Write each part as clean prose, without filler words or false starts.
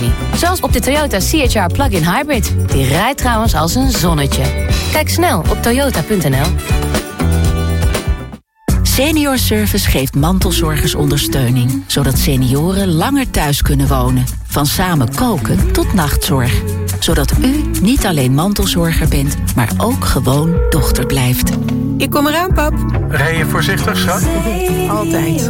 ondersteuning. Zoals op de Toyota CHR Plug-in Hybrid. Die rijdt trouwens als een zonnetje. Kijk snel op toyota.nl. Seniorservice geeft mantelzorgers ondersteuning, zodat senioren langer thuis kunnen wonen. Van samen koken tot nachtzorg. Zodat u niet alleen mantelzorger bent, maar ook gewoon dochter blijft. Ik kom eraan, pap. Rij je voorzichtig, schat? Altijd.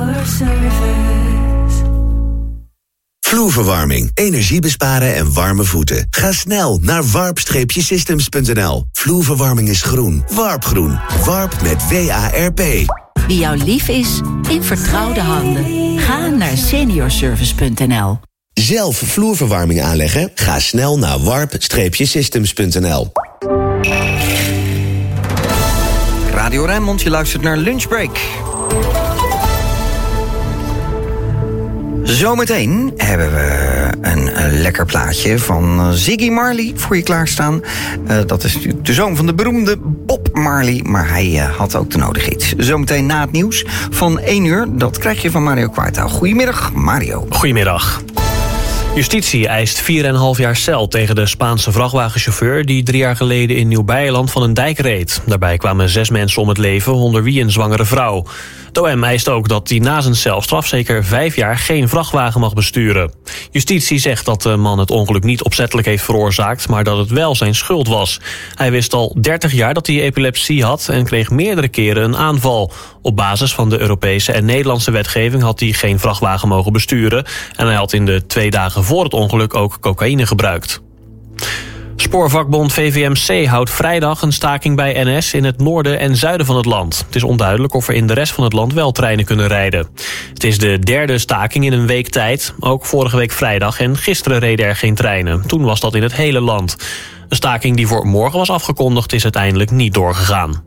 Vloerverwarming, energie besparen en warme voeten. Ga snel naar warp-systems.nl. Vloerverwarming is groen. Warpgroen. Warp met WARP. Wie jou lief is, in vertrouwde handen. Ga naar seniorservice.nl. Zelf vloerverwarming aanleggen? Ga snel naar warp-systems.nl. Radio Rijnmond, je luistert naar Lunchbreak. Zometeen hebben we een lekker plaatje van Ziggy Marley voor je klaarstaan. Dat is natuurlijk de zoon van de beroemde Bob Marley, maar hij had ook de nodige iets. Zometeen na het nieuws van 1 uur, dat krijg je van Mario Kwartaal. Goedemiddag, Mario. Goedemiddag. Justitie eist 4,5 jaar cel tegen de Spaanse vrachtwagenchauffeur die 3 jaar geleden in Nieuw-Beierland van een dijk reed. Daarbij kwamen 6 mensen om het leven, onder wie een zwangere vrouw. De OM eist ook dat hij na zijn celstraf zeker 5 jaar geen vrachtwagen mag besturen. Justitie zegt dat de man het ongeluk niet opzettelijk heeft veroorzaakt, maar dat het wel zijn schuld was. Hij wist al 30 jaar dat hij epilepsie had en kreeg meerdere keren een aanval. Op basis van de Europese en Nederlandse wetgeving had hij geen vrachtwagen mogen besturen en hij had in de 2 dagen voor het ongeluk ook cocaïne gebruikt. Spoorvakbond VVMC houdt vrijdag een staking bij NS in het noorden en zuiden van het land. Het is onduidelijk of er in de rest van het land wel treinen kunnen rijden. Het is de 3e staking in een week tijd. Ook vorige week vrijdag en gisteren reden er geen treinen. Toen was dat in het hele land. Een staking die voor morgen was afgekondigd is uiteindelijk niet doorgegaan.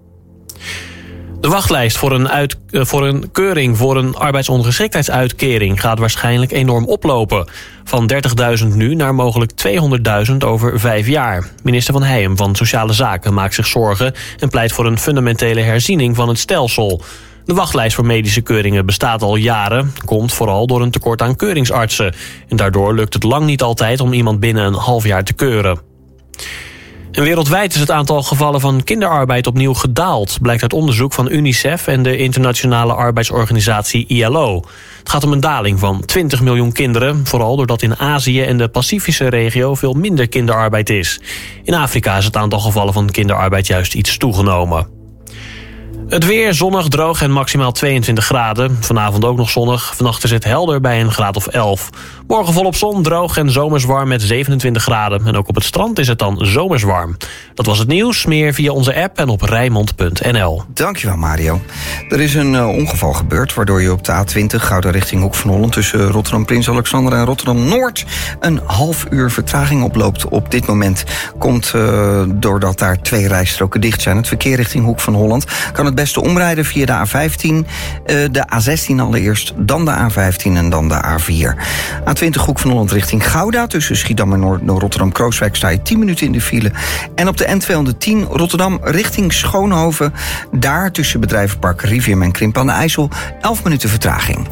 De wachtlijst voor een keuring voor een arbeidsongeschiktheidsuitkering gaat waarschijnlijk enorm oplopen. Van 30.000 nu naar mogelijk 200.000 over 5 jaar. Minister Van Heijem van Sociale Zaken maakt zich zorgen en pleit voor een fundamentele herziening van het stelsel. De wachtlijst voor medische keuringen bestaat al jaren, komt vooral door een tekort aan keuringsartsen. En daardoor lukt het lang niet altijd om iemand binnen een half jaar te keuren. En wereldwijd is het aantal gevallen van kinderarbeid opnieuw gedaald, blijkt uit onderzoek van UNICEF en de internationale arbeidsorganisatie ILO. Het gaat om een daling van 20 miljoen kinderen, vooral doordat in Azië en de Pacifische regio veel minder kinderarbeid is. In Afrika is het aantal gevallen van kinderarbeid juist iets toegenomen. Het weer zonnig, droog en maximaal 22 graden. Vanavond ook nog zonnig. Vannacht is het helder bij een graad of 11. Morgen volop zon, droog en zomers warm met 27 graden. En ook op het strand is het dan zomers warm. Dat was het nieuws. Meer via onze app en op Rijnmond.nl. Dankjewel, Mario. Er is een ongeval gebeurd waardoor je op de A20 Gouda richting Hoek van Holland tussen Rotterdam Prins Alexander en Rotterdam Noord een half uur vertraging oploopt. Op dit moment komt doordat daar 2 rijstroken dicht zijn. Het verkeer richting Hoek van Holland kan het beste omrijden via de A15, de A16 allereerst, dan de A15 en dan de A4. A20 Hoek van Holland richting Gouda tussen Schiedam en Rotterdam-Krooswijk sta je 10 minuten in de file. En op de N210 Rotterdam richting Schoonhoven, daar tussen bedrijvenpark Rivium en Krimp aan de IJssel 11 minuten vertraging.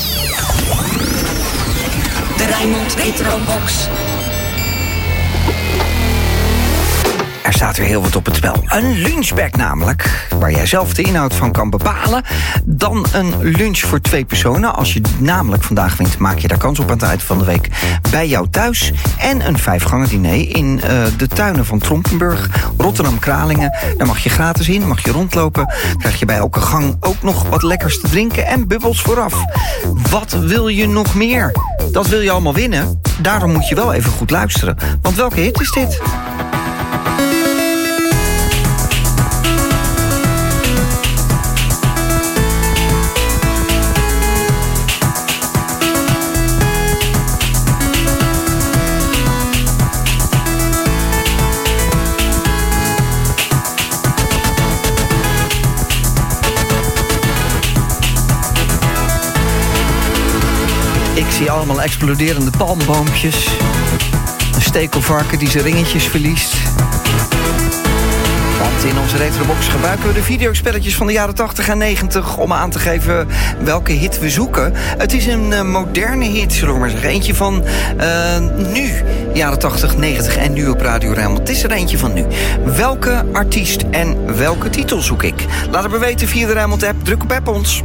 De Rijnmond Retrobox. Er staat weer heel wat op het spel. Een lunchbag namelijk, waar jij zelf de inhoud van kan bepalen. Dan een lunch voor 2 personen. Als je namelijk vandaag wint, maak je daar kans op aan het eind van de week bij jou thuis. En een 5-gangen diner in de tuinen van Trompenburg, Rotterdam-Kralingen. Daar mag je gratis in, mag je rondlopen. Krijg je bij elke gang ook nog wat lekkers te drinken en bubbels vooraf. Wat wil je nog meer? Dat wil je allemaal winnen. Daarom moet je wel even goed luisteren. Want welke hit is dit? Ik zie allemaal exploderende palmboompjes. Een stekelvarken die zijn ringetjes verliest. Want in onze retrobox gebruiken we de videospelletjes van de jaren 80 en 90... om aan te geven welke hit we zoeken. Het is een moderne hit, zullen we maar zeggen. Eentje van nu, jaren 80, 90 en nu op Radio Rijnmond. Het is er eentje van nu. Welke artiest en welke titel zoek ik? Laat het me weten via de Rijnmond-app. Druk op app ons.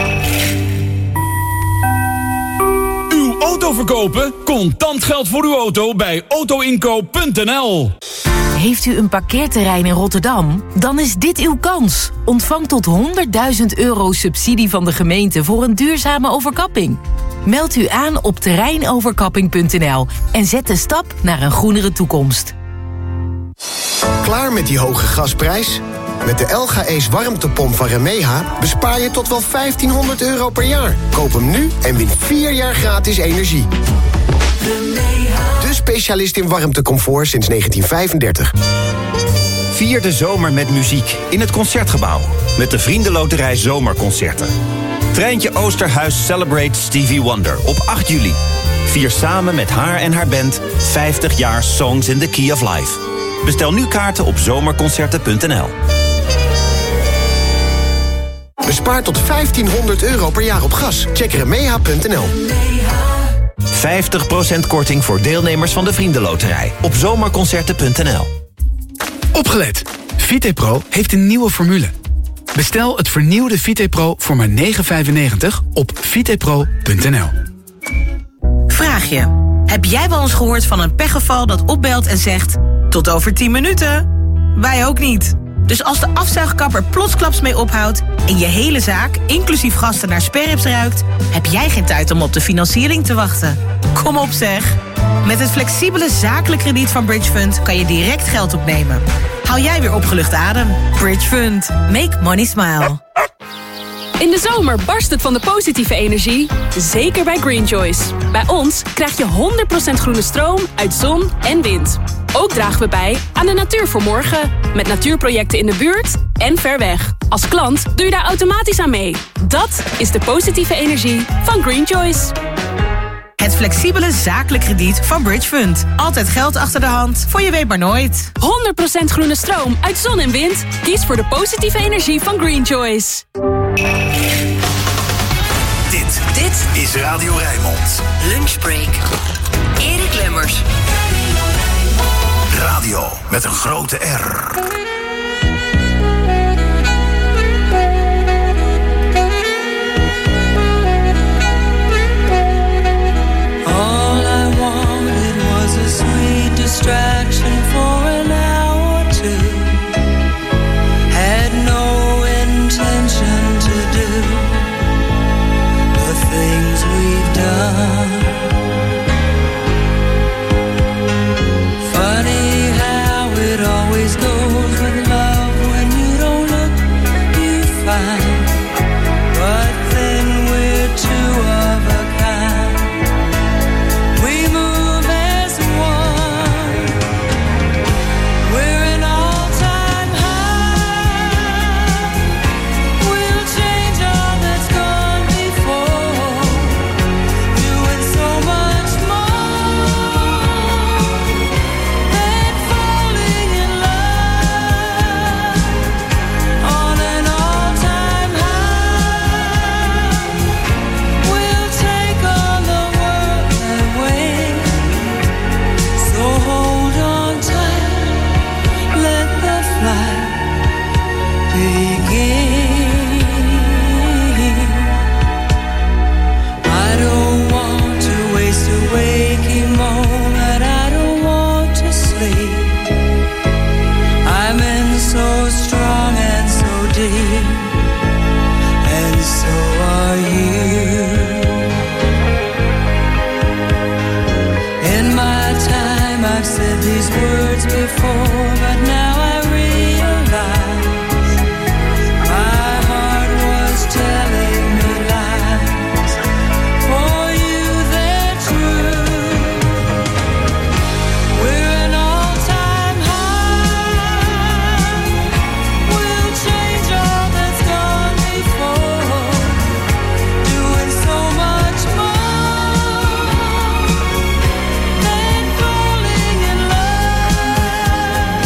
Uw auto verkopen? Contant geld voor uw auto bij autoinkoop.nl. Heeft u een parkeerterrein in Rotterdam? Dan is dit uw kans. Ontvang tot €100.000 subsidie van de gemeente voor een duurzame overkapping. Meld u aan op terreinoverkapping.nl en zet de stap naar een groenere toekomst. Klaar met die hoge gasprijs? Met de LG Ace warmtepomp van Remeha bespaar je tot wel €1.500 per jaar. Koop hem nu en win 4 jaar gratis energie. De specialist in warmtecomfort sinds 1935. Vier de zomer met muziek in het Concertgebouw. Met de Vriendenloterij Zomerconcerten. Treintje Oosterhuis celebrates Stevie Wonder op 8 juli. Vier samen met haar en haar band 50 jaar Songs in the Key of Life. Bestel nu kaarten op zomerconcerten.nl. Bespaar tot €1.500 per jaar op gas. Check remeha.nl. 50% korting voor deelnemers van de Vriendenloterij op zomerconcerten.nl. Opgelet! Vitepro heeft een nieuwe formule. Bestel het vernieuwde Vitepro voor maar €9,95 op vitepro.nl. Vraag je. Heb jij wel eens gehoord van een pechgeval dat opbelt en zegt... tot over 10 minuten? Wij ook niet. Dus als de afzuigkapper plotsklaps mee ophoudt... en je hele zaak, inclusief gasten, naar sperrips ruikt... heb jij geen tijd om op de financiering te wachten. Kom op zeg. Met het flexibele zakelijk krediet van Bridge Fund... kan je direct geld opnemen. Hou jij weer opgelucht adem. Bridge Fund. Make money smile. In de zomer barst het van de positieve energie, zeker bij Green Choice. Bij ons krijg je 100% groene stroom uit zon en wind. Ook dragen we bij aan de natuur voor morgen, met natuurprojecten in de buurt en ver weg. Als klant doe je daar automatisch aan mee. Dat is de positieve energie van Green Choice. Het flexibele zakelijk krediet van Bridge Fund. Altijd geld achter de hand, voor je weet maar nooit. 100% groene stroom uit zon en wind. Kies voor de positieve energie van Green Choice. Dit is Radio Rijnmond. Lunchbreak. Erik Lemmers. Radio met een grote R. All I wanted was a sweet distraction for an hour or two. Had no intention to do the things we've done. Funny how it always goes with love. When you don't look, you find. But then we're two of a kind. We move as one. We're an all-time high. We'll change all that's gone before, doing so much more than falling in love. On an all-time high, we'll take on the world and win. So hold on tight, let the flight begin. I don't want to waste a waking moment. I don't want to sleep. I'm in so strong and so deep, and so are you. In my time I've said these words before, but now I realize my heart was telling me lies. For you they're true. We're an all-time high. We'll change all that's gone before, doing so much more than falling in love.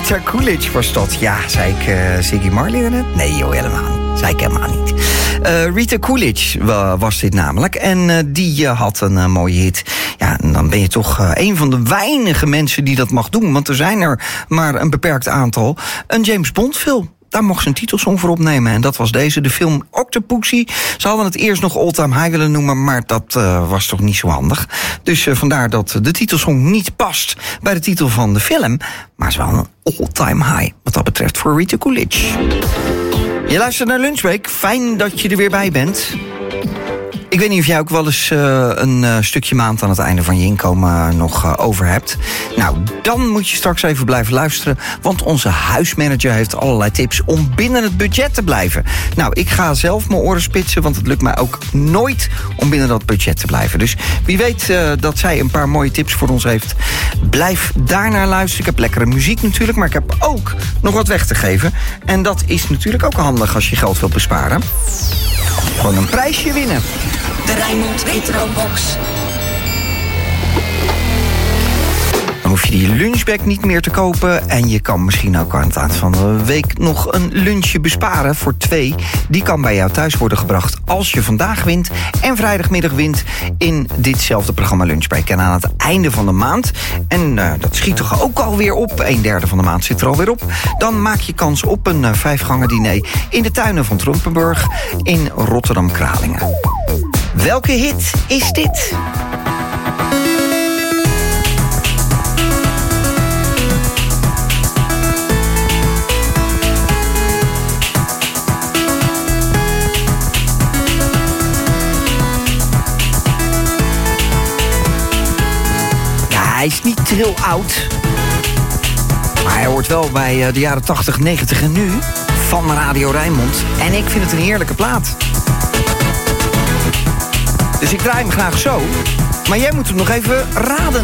Rita Coolidge was dat. Ja, zei ik Ziggy Marley daarnet? Nee joh, helemaal niet. Zei ik helemaal niet. Rita Coolidge was dit namelijk. En die had een mooie hit. Ja, en dan ben je toch een van de weinige mensen die dat mag doen. Want er zijn er maar een beperkt aantal. Een James Bond film. Daar mocht ze een titelsong voor opnemen. En dat was deze, de film Octopussy. Ze hadden het eerst nog All Time High willen noemen, maar dat was toch niet zo handig. Dus vandaar dat de titelsong niet past bij de titel van de film. Maar het is wel een All Time High, wat dat betreft, voor Rita Coolidge. Je luistert naar Lunchbreak. Fijn dat je er weer bij bent. Ik weet niet of jij ook wel eens een stukje maand aan het einde van je inkomen nog over hebt. Nou, dan moet je straks even blijven luisteren. Want onze huismanager heeft allerlei tips om binnen het budget te blijven. Nou, ik ga zelf mijn oren spitsen, want het lukt mij ook nooit om binnen dat budget te blijven. Dus wie weet dat zij een paar mooie tips voor ons heeft. Blijf daarnaar luisteren. Ik heb lekkere muziek natuurlijk, maar ik heb ook nog wat weg te geven. En dat is natuurlijk ook handig als je geld wilt besparen. Gewoon een prijsje winnen. De Rijnmond Retrobox. Dan hoef je die lunchbag niet meer te kopen. En je kan misschien ook aan het eind van de week nog een lunchje besparen voor 2. Die kan bij jou thuis worden gebracht als je vandaag wint en vrijdagmiddag wint in ditzelfde programma Lunchbreak. En aan het einde van de maand, en dat schiet toch ook alweer op, 1/3 van de maand zit er alweer op, dan maak je kans op een 5-gangen diner in de tuinen van Trompenburg in Rotterdam-Kralingen. Welke hit is dit? Hij is niet heel oud, maar hij hoort wel bij de jaren 80, 90 en nu van Radio Rijnmond. En ik vind het een heerlijke plaat. Dus ik draai hem graag zo, maar jij moet hem nog even raden.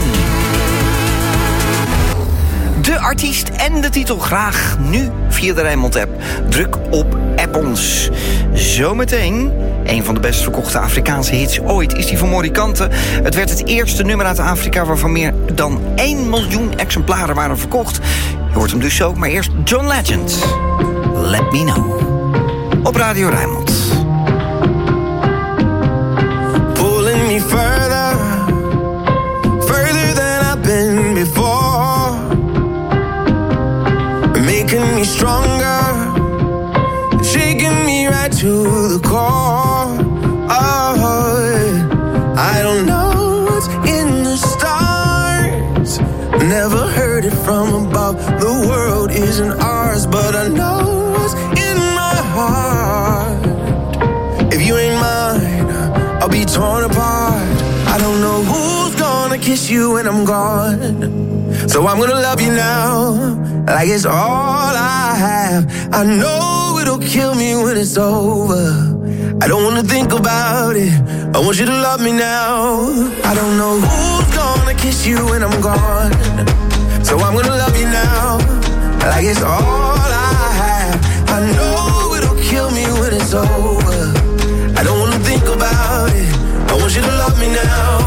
De artiest en de titel graag nu via de Rijnmond-app. Druk op App ons. Zometeen, een van de best verkochte Afrikaanse hits ooit is die van Morikante. Het werd het eerste nummer uit Afrika waarvan meer dan 1 miljoen exemplaren waren verkocht. Je hoort hem dus zo, maar eerst John Legend. Let Me Know. Op Radio Rijnmond. Pulling me further, further than I've been before. Making me stronger, shaking me right to the core. Oh, I don't know what's in the stars, never heard it from above. The world isn't ours, but I know what's in my heart. If you ain't mine, I'll be torn apart. I don't know who's gonna kiss you when I'm gone, so I'm gonna love you now, like it's all I have. I know it'll kill me when it's over. I don't wanna think about it, I want you to love me now. I don't know who's gonna kiss you when I'm gone, so I'm gonna love you now, like it's all I have. I know it'll kill me when it's over. I don't wanna think about it, I want you to love me now.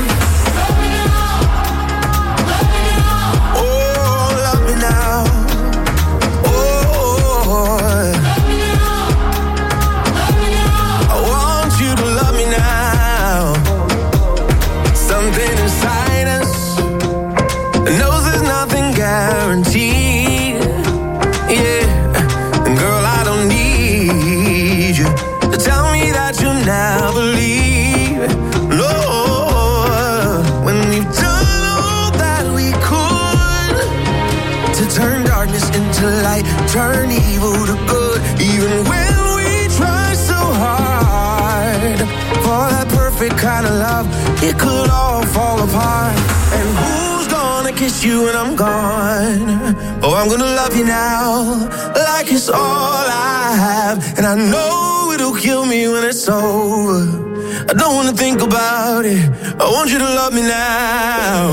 Turn evil to good, even when we try so hard for that perfect kind of love, it could all fall apart. And who's gonna kiss you when I'm gone? Oh, I'm gonna love you now, like it's all I have. And I know it'll kill me when it's over. I don't wanna think about it, I want you to love me now.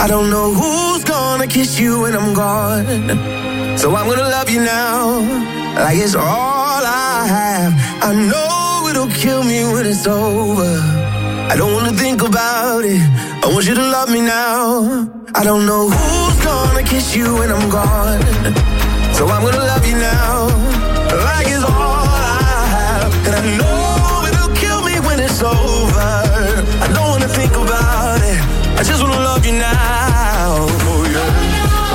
I don't know who's gonna kiss you when I'm gone. So I'm gonna love you now, like it's all I have. I know it'll kill me when it's over. I don't wanna think about it, I want you to love me now. I don't know who's gonna kiss you when I'm gone. So I'm gonna love you now, like it's all I have. And I know it'll kill me when it's over. I don't wanna think about it, I just wanna love you now. Oh yeah.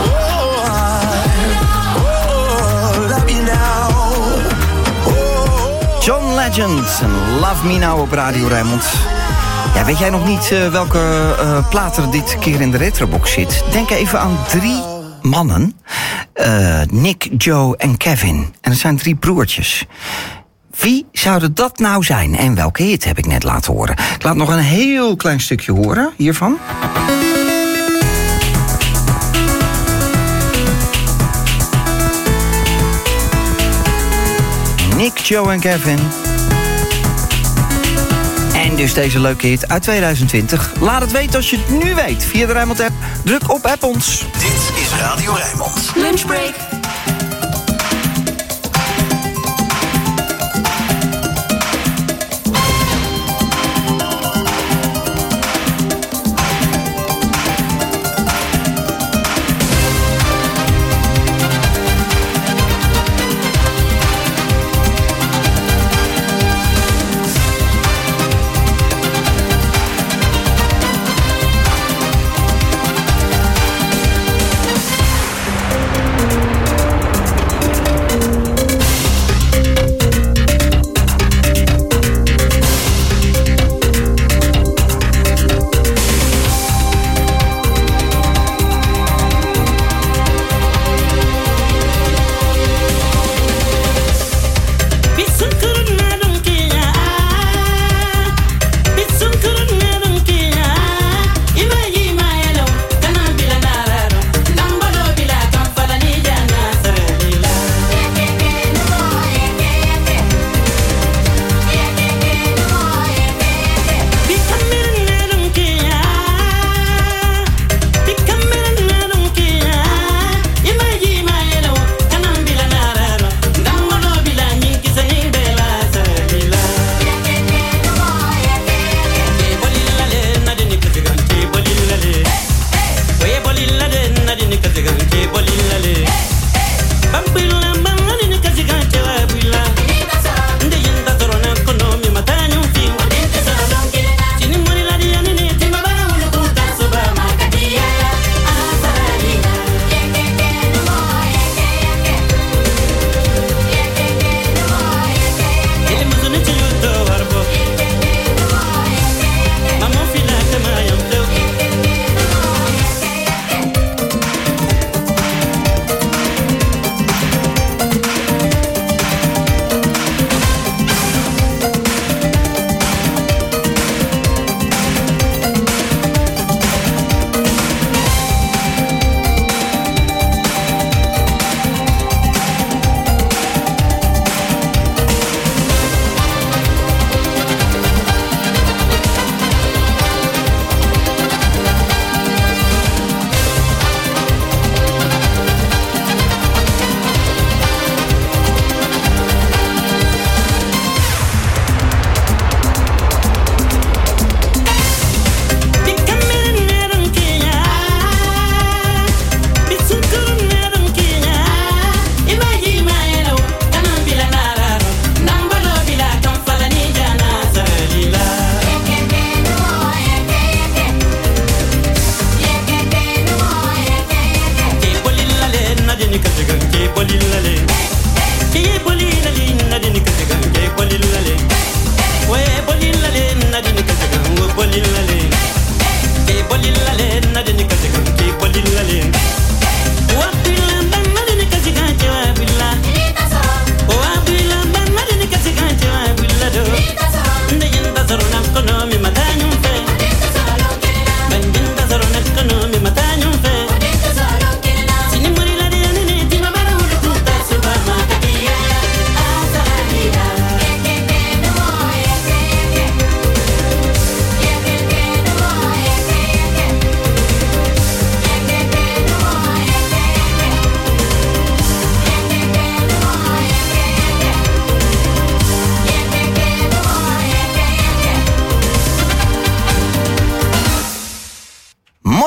Oh, love you now. Oh. John Legend en Love Me Now op Radio Rijnmond. Ja, weet jij nog niet welke platen dit keer in de retrobox zit? Denk even aan 3 mannen. Nick, Joe en Kevin. En het zijn 3 broertjes. Wie zouden dat nou zijn? En welke hit heb ik net laten horen? Ik laat nog een heel klein stukje horen hiervan. Nick, Joe en Kevin. En dus deze leuke hit uit 2020. Laat het weten als je het nu weet. Via de Rijnmond app. Druk op app ons. Dit is Radio Rijnmond. Lunchbreak.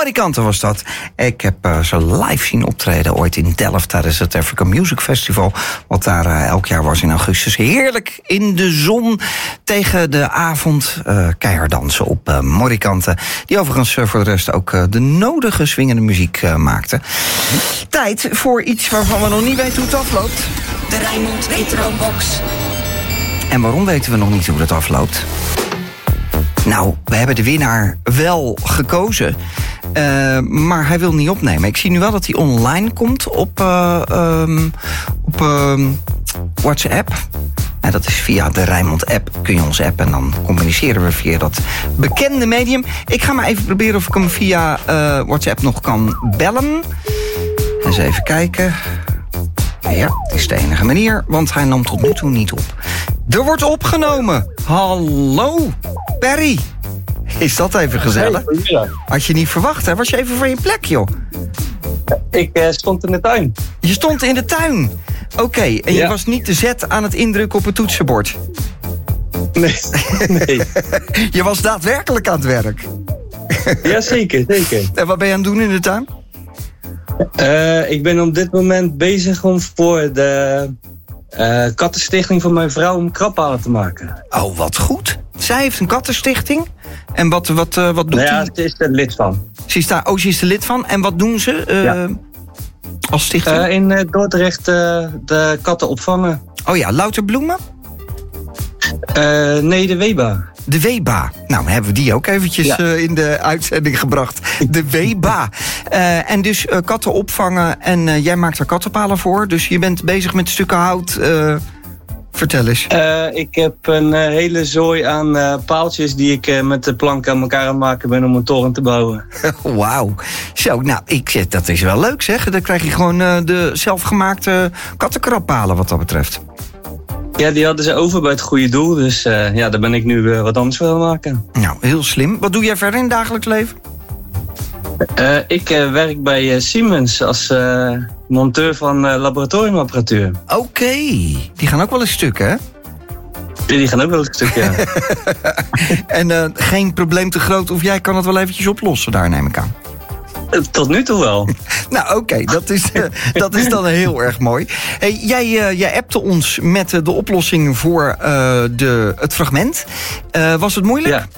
Morikanten was dat. Ik heb ze live zien optreden ooit in Delft tijdens het African Music Festival. Wat daar elk jaar was in augustus. Heerlijk in de zon tegen de avond. Keihard dansen op Morikanten. Die overigens voor de rest ook de nodige swingende muziek maakte. Tijd voor iets waarvan we nog niet weten hoe het afloopt. De Rijnmond Retrobox. En waarom weten we nog niet hoe het afloopt? Nou, we hebben de winnaar wel gekozen. Maar hij wil niet opnemen. Ik zie nu wel dat hij online komt op WhatsApp. Nou, dat is via de Rijnmond-app. Kun je ons appen en dan communiceren we via dat bekende medium. Ik ga maar even proberen of ik hem via WhatsApp nog kan bellen. Eens even kijken. Ja, het is de enige manier, want hij nam tot nu toe niet op. Er wordt opgenomen. Hallo, Perry. Is dat even gezellig? Had je niet verwacht, hè? Was je even van je plek, joh? Ik stond in de tuin. Je stond in de tuin? Oké, en je was niet te zet aan het indrukken op het toetsenbord? Nee. Je was daadwerkelijk aan het werk? Ja, zeker. En wat ben je aan het doen in de tuin? Ik ben op dit moment bezig om voor de kattenstichting van mijn vrouw om krabbalen te maken. Oh, wat goed. Zij heeft een kattenstichting. En wat doet ze is er lid van. Ze is er lid van. En wat doen ze als stichting? In Dordrecht de katten opvangen. Oh ja, louter bloemen? Nee, de Weba. De Weba. Nou, hebben we die ook eventjes in de uitzending gebracht. De Weba. En dus katten opvangen en jij maakt er kattenpalen voor. Dus je bent bezig met stukken hout. Vertel eens. Ik heb een hele zooi aan paaltjes die ik met de plank aan elkaar aan het maken ben om een toren te bouwen. Wauw. Zo, nou, dat is wel leuk zeg. Dan krijg je gewoon de zelfgemaakte kattenkrabbalen wat dat betreft. Ja, die hadden ze over bij het goede doel. Dus daar ben ik nu wat anders voor aan het maken. Nou, heel slim. Wat doe jij verder in het dagelijks leven? Ik werk bij Siemens als monteur van laboratoriumapparatuur. Oké. Die gaan ook wel een stuk, hè? Die gaan ook wel een stuk, ja. En geen probleem te groot of jij kan het wel eventjes oplossen daar, neem ik aan. Tot nu toe wel. Nou, oké, dat is dan heel erg mooi. Hey, jij appte ons met de oplossing voor het fragment. Was het moeilijk? Ja.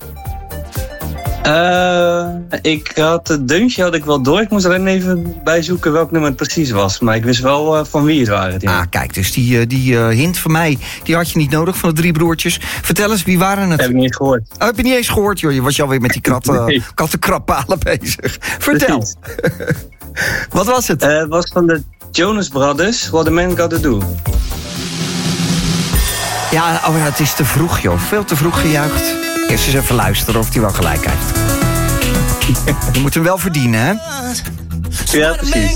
Ik had het deuntje wel door. Ik moest alleen even bijzoeken welk nummer het precies was. Maar ik wist wel van wie het waren. Ja. Ah, kijk, dus die hint van mij, die had je niet nodig van de drie broertjes. Vertel eens, wie waren het? Heb ik niet eens gehoord. Oh, heb je niet eens gehoord, joh? Je was alweer met die kattenkrabbalen bezig. Vertel. Wat was het? Het was van de Jonas Brothers, What a Man Gotta Do. Ja, het is te vroeg, joh. Veel te vroeg gejuicht. Eerst eens even luisteren of hij wel gelijk heeft. Je moet hem wel verdienen, hè? Ja, precies.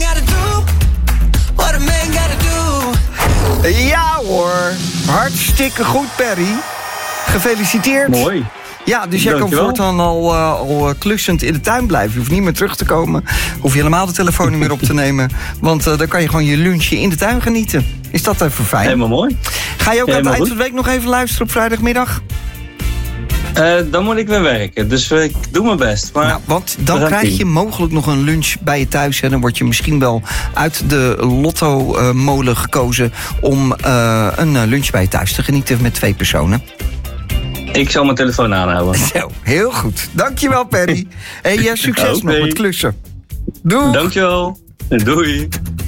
Ja hoor, hartstikke goed, Perry. Gefeliciteerd. Mooi. Ja, dus jij kan voortaan al klussend in de tuin blijven. Je hoeft niet meer terug te komen. Hoef je helemaal de telefoon niet meer op te nemen. Want dan kan je gewoon je lunchje in de tuin genieten. Is dat even fijn? Helemaal mooi. Ga je ook aan het eind van de week nog even luisteren op vrijdagmiddag? Dan moet ik weer werken, dus ik doe mijn best. Maar want dan krijg je mogelijk nog een lunch bij je thuis. En dan word je misschien wel uit de lotto-molen gekozen om een lunch bij je thuis te genieten met 2 personen. Ik zal mijn telefoon aanhouden. Zo, heel goed. Dankjewel, Perry. Hey, succes nog met klussen. Doei. Dankjewel. Doei.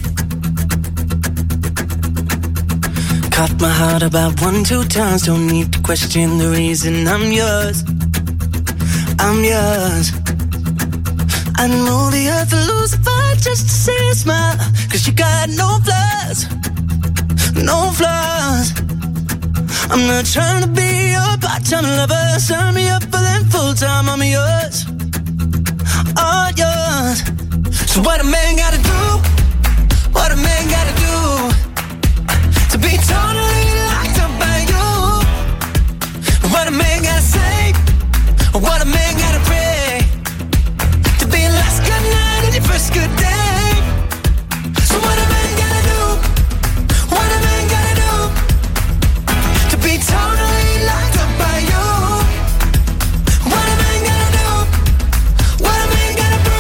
Cut my heart about 1-2 times. Don't need to question the reason I'm yours. I'm yours. I know the earth will lose a fight just to see you smile. 'Cause you got no flaws. No flaws. I'm not trying to be your part-time lover. Sign me up for them full-time. I'm yours. All yours. So what a man gotta do? What a man gotta do? To be totally locked up by you. What a man gotta say. What a man gotta pray. To be last good night and your first good day. So what a man gotta do. What a man gotta do. To be totally locked up by you. What a man gotta do. What a man gotta pray.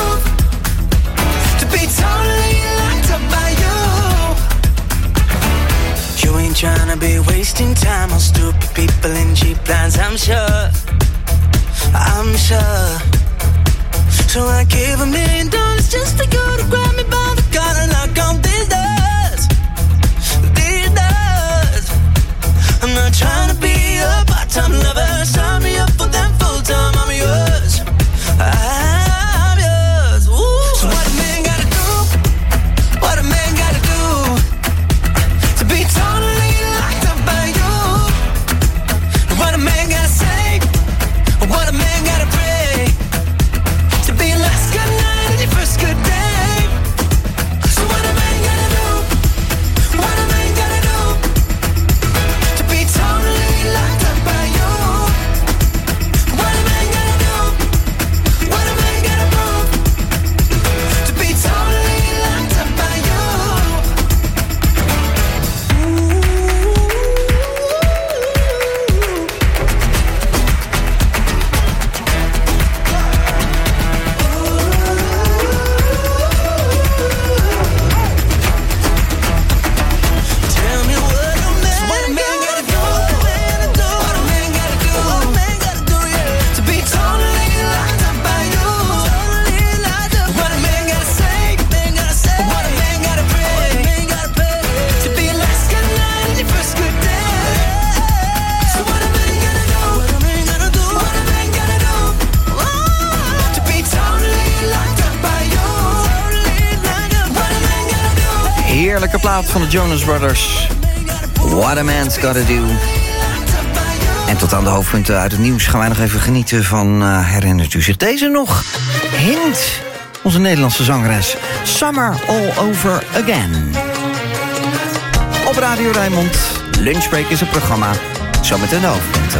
wasting time on stupid people in cheap plans, I'm sure. So I gave $1 million just to go to grab me by the collar and knock on these doors. I'm not trying to be a part-time lover. Sign me up for them full-time, I'm yours. I'm yours. Ooh. So what a man gotta do? What a man gotta do to be totally locked up by you? What a man gotta say? What a man gotta pray to be your last good night and your first good day? So what a man gotta do? What a man gotta do to be totally locked up by you? What a man gotta do? What a man gotta prove to be totally locked up by you? Tell me what a man gotta do? What a man gotta do? What a man gotta do, yeah, to be totally locked up by you? Totally locked up. What a man gotta say? What a man gotta pray to be your last good night and your first good day? So what a man gotta do? What a man gotta do? What a man gotta do to be totally locked up by you? Totally locked up. What a man gotta do? Heerlijke plaat van de Jonas Brothers. What a Man's Gotta Do. En tot aan de hoofdpunten uit het nieuws gaan wij nog even genieten van... herinnert u zich deze nog? Hint, onze Nederlandse zangeres. Summer All Over Again. Op Radio Rijnmond. Lunchbreak is het programma. Zometeen de hoofdpunten.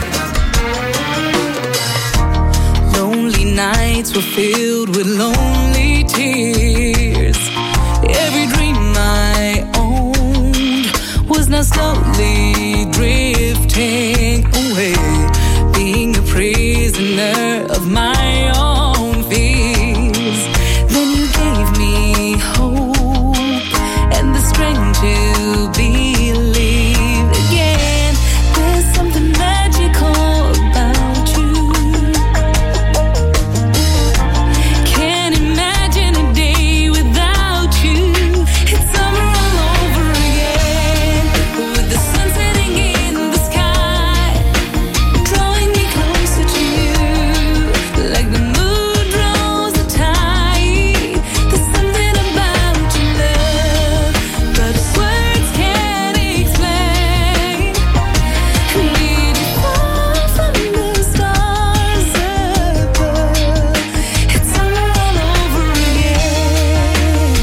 Lonely nights were filled with lonely tears. Every dream I owned was now slowly drifting away, being a prisoner of my own fears. Then you gave me hope and the strength to believe again. There's something magical about you. Can't imagine a day without you. It's summer all over again, with the sun setting in the sky, drawing me closer to you, like the moon draws the tide. There's something about your love, but words can't explain. Did you fall from the stars above? It's summer all over again.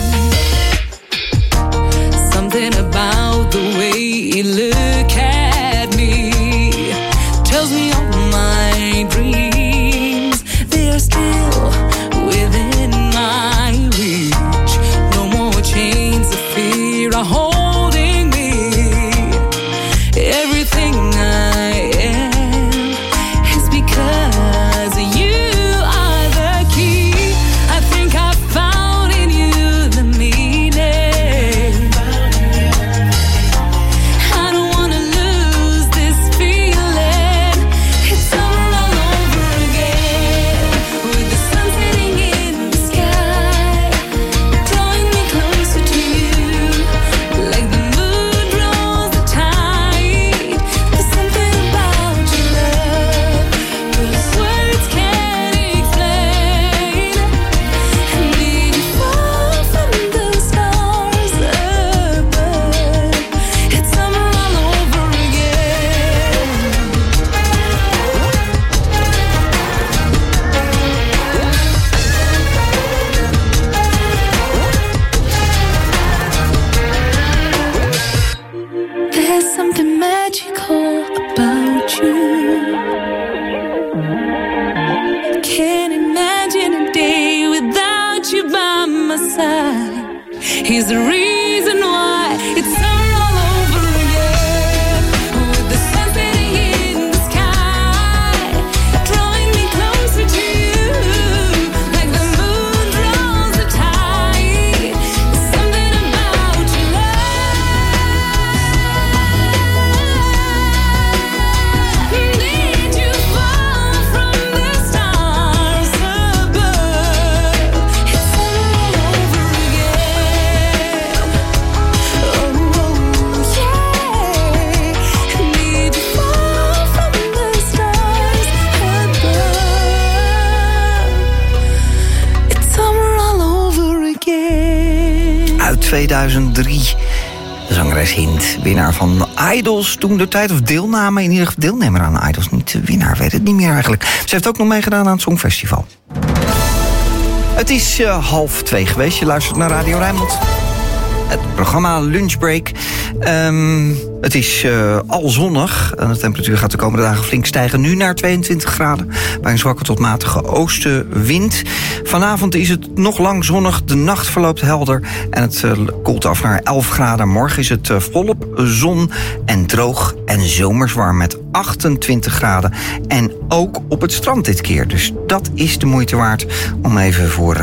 Something about the way you look at me tells me all my dreams, they are still within my reach. No more chains of fear are holding me. Everything I am is because you are the key. I think I found in you the meaning. I don't wanna lose this feeling. It's summer all over again, with the sun setting in the sky, drawing me closer to you, like the moon draws the tide. There's something about your love, but words can't explain. Did you fall from the stars above? It's summer all over again. There's something magical about you. Can't imagine a day without you by my side. Here's the reason why it's summer all over again, with the sun setting in the sky, drawing me closer to you, like the moon draws the tide. There's something about your love. 2003. De zangeres Hint, winnaar van Idols toen de tijd, of deelname, in ieder geval deelnemer aan Idols, niet de winnaar, weet het niet meer eigenlijk. Ze heeft ook nog meegedaan aan het Songfestival. Het is 1:30 geweest, je luistert naar Radio Rijnmond. Het programma Lunchbreak. Het is al zonnig. De temperatuur gaat de komende dagen flink stijgen. Nu naar 22 graden. Bij een zwakke tot matige oostenwind. Vanavond is het nog lang zonnig. De nacht verloopt helder. En het koelt af naar 11 graden. Morgen is het volop zon en droog en zomers warm met 28 graden. En ook op het strand dit keer. Dus dat is de moeite waard om even voor...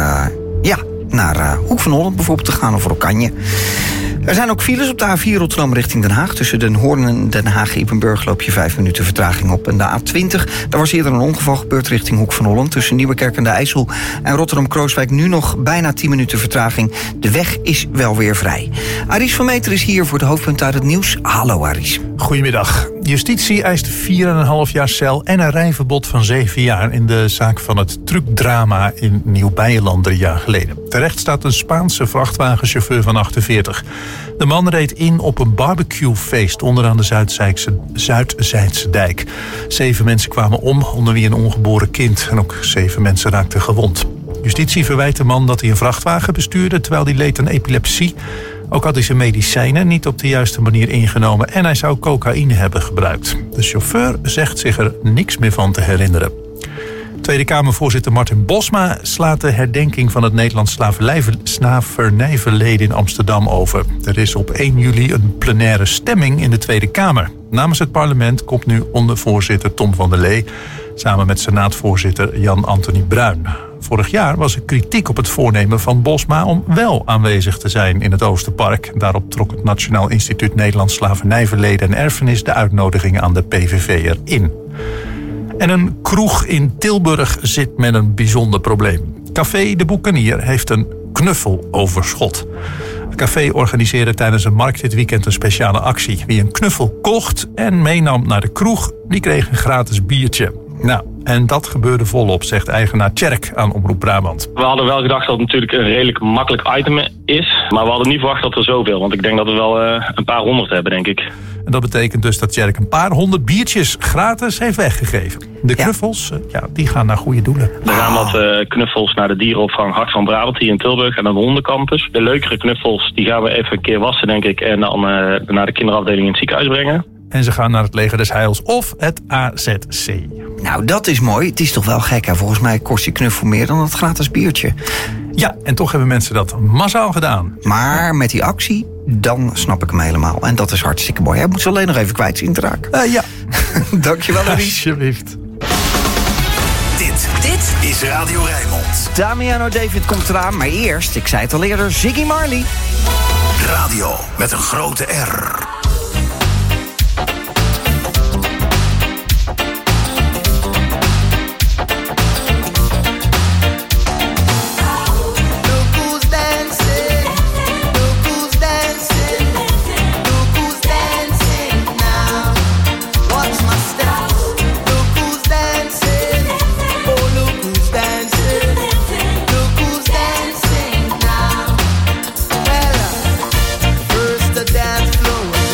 naar Hoek van Holland bijvoorbeeld te gaan of Oranje. Er zijn ook files op de A4 Rotterdam richting Den Haag. Tussen Den Hoorn en Den Haag-Ypenburg loop je 5 minuten vertraging op. En de A20, daar was eerder een ongeval gebeurd richting Hoek van Holland. Tussen Nieuwekerk en de IJssel en Rotterdam-Krooswijk nu nog bijna 10 minuten vertraging. De weg is wel weer vrij. Aries van Meter is hier voor de hoofdpunten uit het nieuws. Hallo Aries. Goedemiddag. Justitie eist 4,5 jaar cel en een rijverbod van 7 jaar... in de zaak van het truckdrama in Nieuw-Beierland 3 jaar geleden. Terecht staat een Spaanse vrachtwagenchauffeur van 48. De man reed in op een barbecuefeest onderaan de Zuidzijdse dijk. 7 mensen kwamen om, onder wie een ongeboren kind. En ook 7 mensen raakten gewond. Justitie verwijt de man dat hij een vrachtwagen bestuurde... terwijl hij leed aan epilepsie. Ook had hij zijn medicijnen niet op de juiste manier ingenomen... en hij zou cocaïne hebben gebruikt. De chauffeur zegt zich er niks meer van te herinneren. Tweede Kamervoorzitter Martin Bosma slaat de herdenking van het Nederlands slavernijverleden in Amsterdam over. Er is op 1 juli een plenaire stemming in de Tweede Kamer. Namens het parlement komt nu ondervoorzitter Tom van der Lee... samen met senaatvoorzitter Jan-Anthony Bruin. Vorig jaar was er kritiek op het voornemen van Bosma om wel aanwezig te zijn in het Oosterpark. Daarop trok het Nationaal Instituut Nederlands Slavernijverleden en Erfenis de uitnodiging aan de PVV erin. En een kroeg in Tilburg zit met een bijzonder probleem. Café De Boekanier heeft een knuffeloverschot. Het café organiseerde tijdens een markt dit weekend een speciale actie. Wie een knuffel kocht en meenam naar de kroeg, die kreeg een gratis biertje. Nou, en dat gebeurde volop, zegt eigenaar Tjerk aan Omroep Brabant. We hadden wel gedacht dat het natuurlijk een redelijk makkelijk item is. Maar we hadden niet verwacht dat er zoveel. Want ik denk dat we wel een paar 100 hebben, denk ik. En dat betekent dus dat Tjerk een paar 100 biertjes gratis heeft weggegeven. De knuffels, die gaan naar goede doelen. Er gaan wat knuffels naar de dierenopvang Hart van Brabant hier in Tilburg en naar de hondencampus. De leukere knuffels die gaan we even een keer wassen, denk ik. En dan naar de kinderafdeling in het ziekenhuis brengen. En ze gaan naar het Leger des Heils of het AZC. Nou, dat is mooi. Het is toch wel gek, hè? Volgens mij kost die knuffel meer dan het gratis biertje. Ja, en toch hebben mensen dat massaal gedaan. Maar met die actie, dan snap ik hem helemaal. En dat is hartstikke mooi. Hij moet ze alleen nog even kwijt zien te raken. Ja. Dankjewel, Aries. Alsjeblieft. Dit is Radio Rijnmond. Damiano David komt eraan, maar eerst, ik zei het al eerder, Ziggy Marley. Radio met een grote R. First the dance floor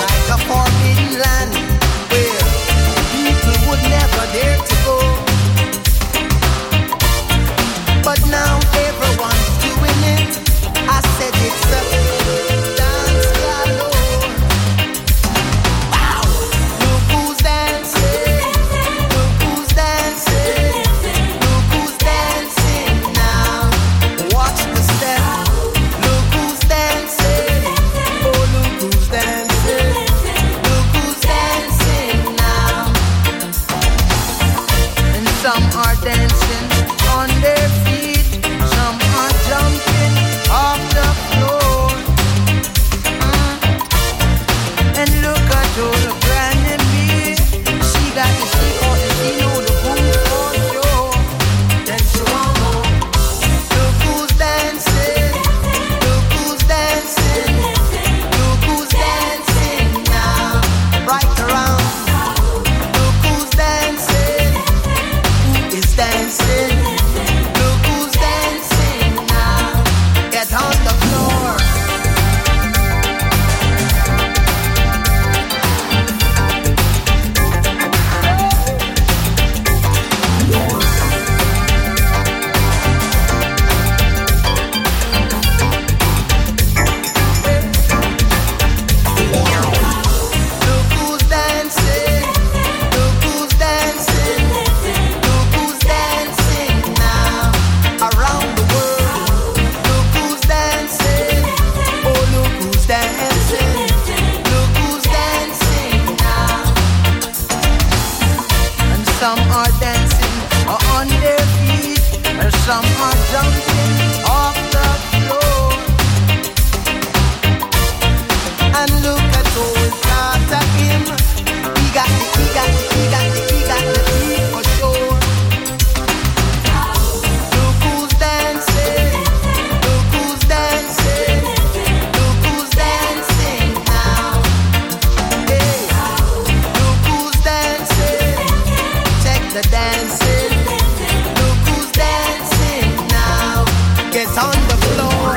some are dancing on their feet, and some are jumping off the floor. And look at old Tata him, he got the beat for sure. Look who's dancing, look who's dancing, look who's dancing now. Hey, look who's dancing, check the dancing. Look who's dancing now, get on the floor.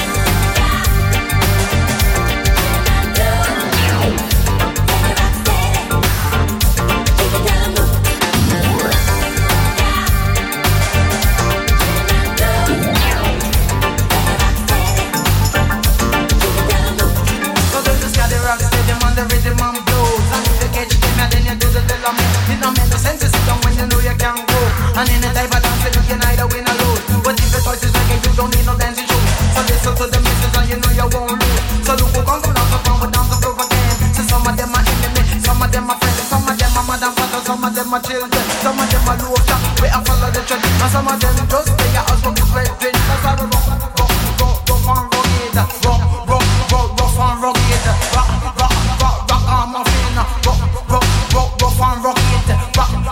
The rhythm and blues, and if you get it, then you do the little man. It don't make no sense to sit down when you know you can't go. And in the type of dance you can either win or lose. But if your choice is reggae, you don't need no dancing shoes. So listen to the message and you know you won't lose. So look who come from down the front, but down the floor again. So some of them are enemy, some of them are friends, some of them are mother and father, some of them are children, some of them are low down, we are follow the trend. And some of them just stay at us with the brethren. That's why we rough and rugged, rough and rugged, rock on my fin, rough and rugged, rock and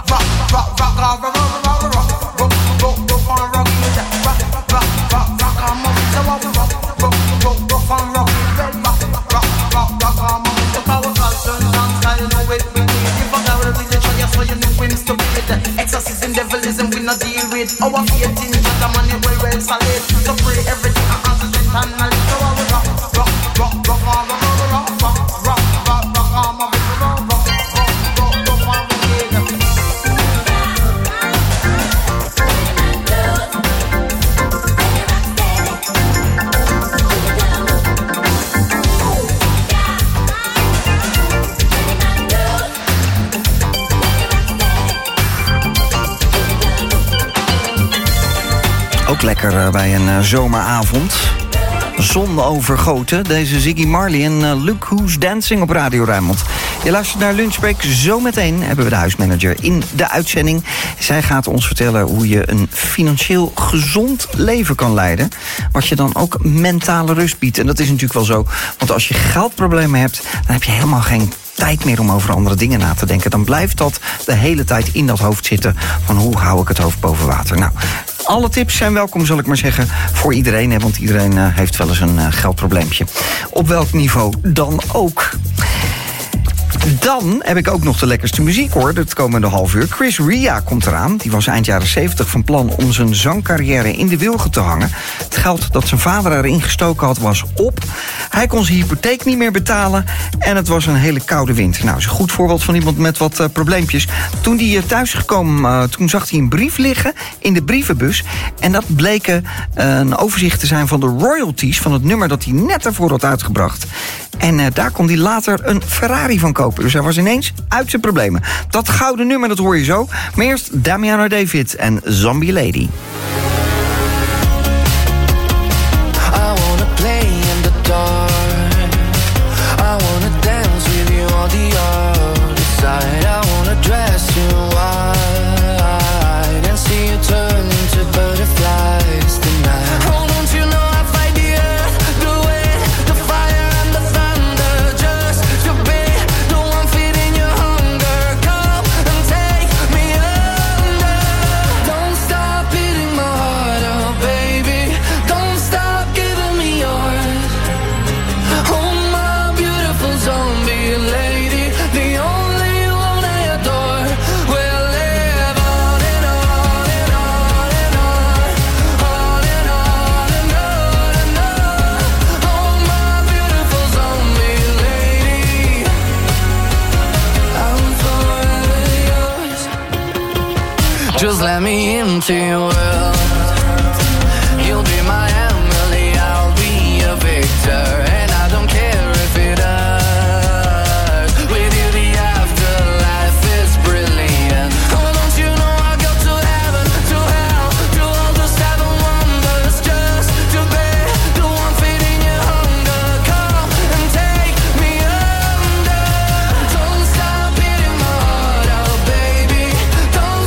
rugged, so what we rough and rugged, rock on my fin. The power culture and style, know it we need. If I got a religion, yes, so you know we're stupid. Exorcism, devilism, we not deal with. Our faith in the money well solid. So pray everything and answer strength and knowledge. So what we rock on my fin. Ook lekker bij een zomeravond. Zon overgoten. Deze Ziggy Marley en Look Who's Dancing op Radio Rijnmond. Je luistert naar Lunchbreak. Zometeen hebben we de huismanager in de uitzending. Zij gaat ons vertellen hoe je een financieel gezond leven kan leiden. Wat je dan ook mentale rust biedt. En dat is natuurlijk wel zo. Want als je geldproblemen hebt, dan heb je helemaal geen tijd meer om over andere dingen na te denken. Dan blijft dat de hele tijd in dat hoofd zitten. Van hoe hou ik het hoofd boven water? Nou, alle tips zijn welkom, zal ik maar zeggen, voor iedereen. Hè, want iedereen heeft wel eens een geldprobleempje. Op welk niveau dan ook. Dan heb ik ook nog de lekkerste muziek, hoor. Het komende half uur. Chris Ria komt eraan. Die was eind jaren 70 van plan om zijn zangcarrière in de wilgen te hangen. Het geld dat zijn vader erin gestoken had was op. Hij kon zijn hypotheek niet meer betalen. En het was een hele koude winter. Nou, is een goed voorbeeld van iemand met wat probleempjes. Toen hij thuis gekomen, toen zag hij een brief liggen in de brievenbus. En dat bleken een overzicht te zijn van de royalties van het nummer dat hij net ervoor had uitgebracht. En daar kon hij later een Ferrari van kopen. Dus hij was ineens uit zijn problemen. Dat gouden nummer, dat hoor je zo. Maar eerst Damiano David en Zombie Lady. I wanna play in the dark. I wanna dance with you on the other side. I wanna dress you white and see you turn into butterflies tonight. Oh, don't you know I fight the earth, the wind, the fire and the thunder just to be the one feeding your hunger. Come and take me under. Don't stop beating my heart out, baby. Don't stop giving me yours. Oh, my beautiful zombie lady, the only one I adore. We'll live on and on and on and on and on and on and on. Oh, my beautiful zombie lady, I'm forever yours. Just let me into your world. You'll be my Emily, I'll be a victor. And I don't care if it hurts. With you the afterlife is brilliant. Oh, don't you know I go to heaven, to hell, to all the seven wonders just to be the one feeding your hunger. Come and take me under. Don't stop beating my heart out, baby. Don't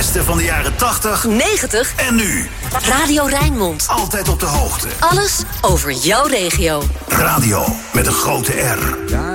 beste van de jaren 80, 90 en nu. Radio Rijnmond. Altijd op de hoogte. Alles over jouw regio. Radio met een grote R.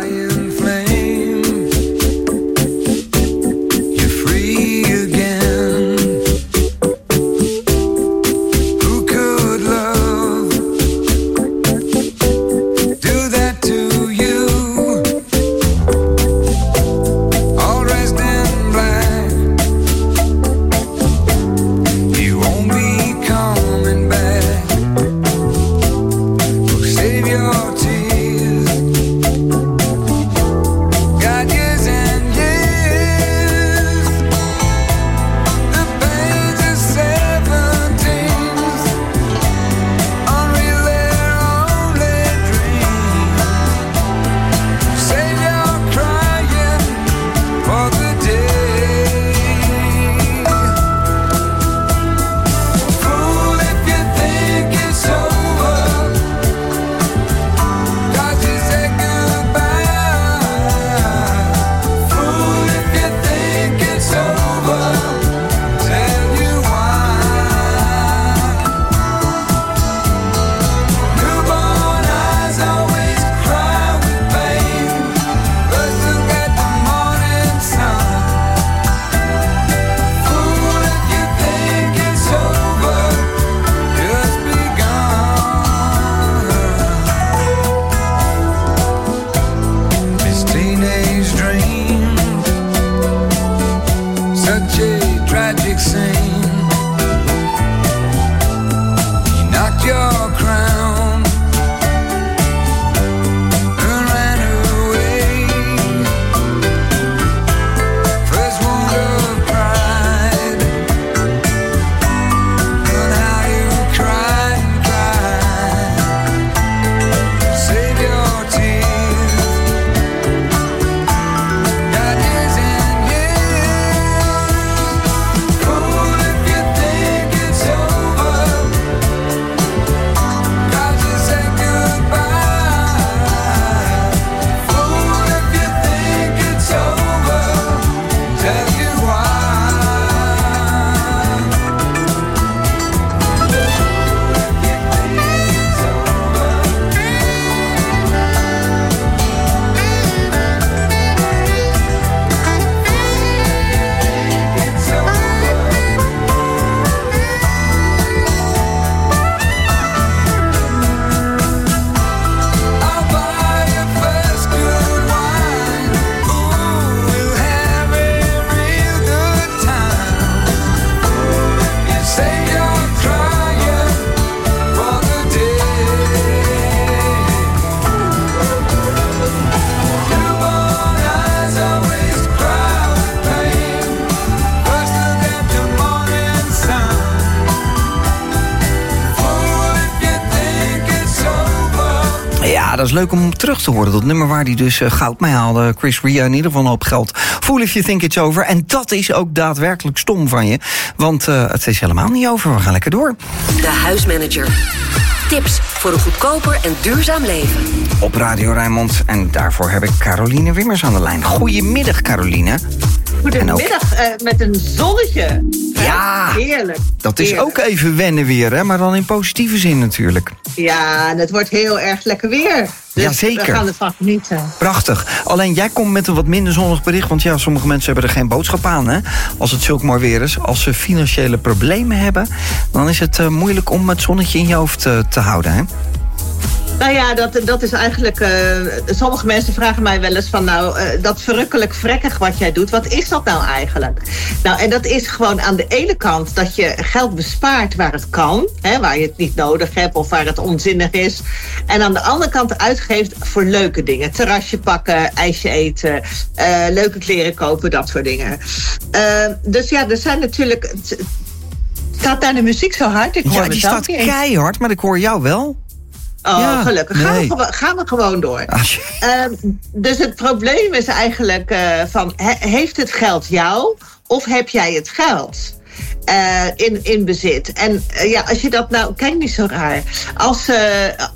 Dat is leuk om terug te horen. Dat nummer waar hij dus goud mee haalde. Chris Ria, in ieder geval een hoop geld. Fool if you think it's over. En dat is ook daadwerkelijk stom van je. Want het is helemaal niet over. We gaan lekker door. De Huismanager. Tips voor een goedkoper en duurzaam leven. Op Radio Rijnmond. En daarvoor heb ik Caroline Wimmers aan de lijn. Goedemiddag, Caroline. Goedemiddag, met een zonnetje. Ja, heerlijk. Dat is ook even wennen weer, hè? Maar dan in positieve zin natuurlijk. Ja, en het wordt heel erg lekker weer. Dus ja, zeker. We gaan ervan genieten. Prachtig. Alleen jij komt met een wat minder zonnig bericht. Want ja, sommige mensen hebben er geen boodschap aan, hè? Als het zulk mooi weer is. Als ze financiële problemen hebben, dan is het moeilijk om het zonnetje in je hoofd te houden, hè? Nou ja, dat is eigenlijk... sommige mensen vragen mij wel eens van... dat verrukkelijk vrekkig wat jij doet, wat is dat nou eigenlijk? Nou, en dat is gewoon aan de ene kant dat je geld bespaart waar het kan. Hè, waar je het niet nodig hebt of waar het onzinnig is. En aan de andere kant uitgeeft voor leuke dingen. Terrasje pakken, ijsje eten, leuke kleren kopen, dat soort dingen. Dus ja, er zijn natuurlijk... Staat daar de muziek zo hard? Ja, die staat keihard, maar ik hoor jou wel. Oh, ja, gelukkig. Gaan we gewoon door. Dus het probleem is eigenlijk heeft het geld jou of heb jij het geld in bezit? En als je dat nou... Kijk niet zo raar.